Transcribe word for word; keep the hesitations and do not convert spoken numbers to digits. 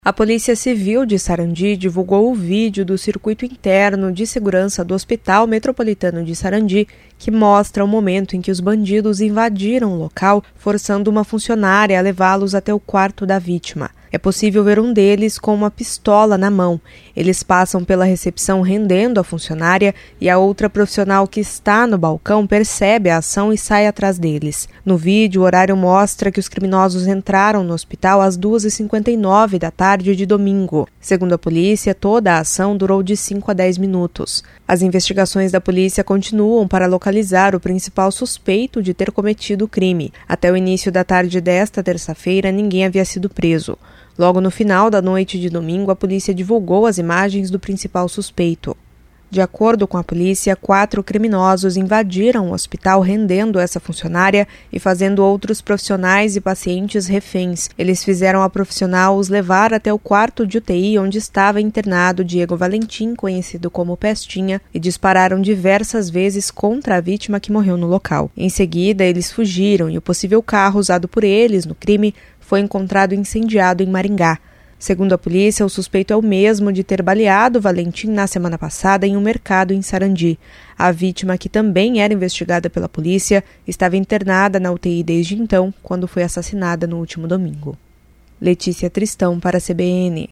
A Polícia Civil de Sarandi divulgou o vídeo do circuito interno de segurança do Hospital Metropolitano de Sarandi, que mostra o momento em que os bandidos invadiram o local, forçando uma funcionária a levá-los até o quarto da vítima. É possível ver um deles com uma pistola na mão. Eles passam pela recepção rendendo a funcionária e a outra profissional que está no balcão percebe a ação e sai atrás deles. No vídeo, o horário mostra que os criminosos entraram no hospital às duas e cinquenta e nove da tarde de domingo. Segundo a polícia, toda a ação durou de cinco a dez minutos. As investigações da polícia continuam para localizar o principal suspeito de ter cometido o crime. Até o início da tarde desta terça-feira, ninguém havia sido preso. Logo no final da noite de domingo, a polícia divulgou as imagens do principal suspeito. De acordo com a polícia, quatro criminosos invadiram o hospital rendendo essa funcionária e fazendo outros profissionais e pacientes reféns. Eles fizeram a profissional os levar até o quarto de U T I onde estava internado Diego Valentim, conhecido como Pestinha, e dispararam diversas vezes contra a vítima que morreu no local. Em seguida, eles fugiram e o possível carro usado por eles no crime foi encontrado incendiado em Maringá. Segundo a polícia, o suspeito é o mesmo de ter baleado Valentim na semana passada em um mercado em Sarandi. A vítima, que também era investigada pela polícia, estava internada na U T I desde então, quando foi assassinada no último domingo. Letícia Tristão para a C B N.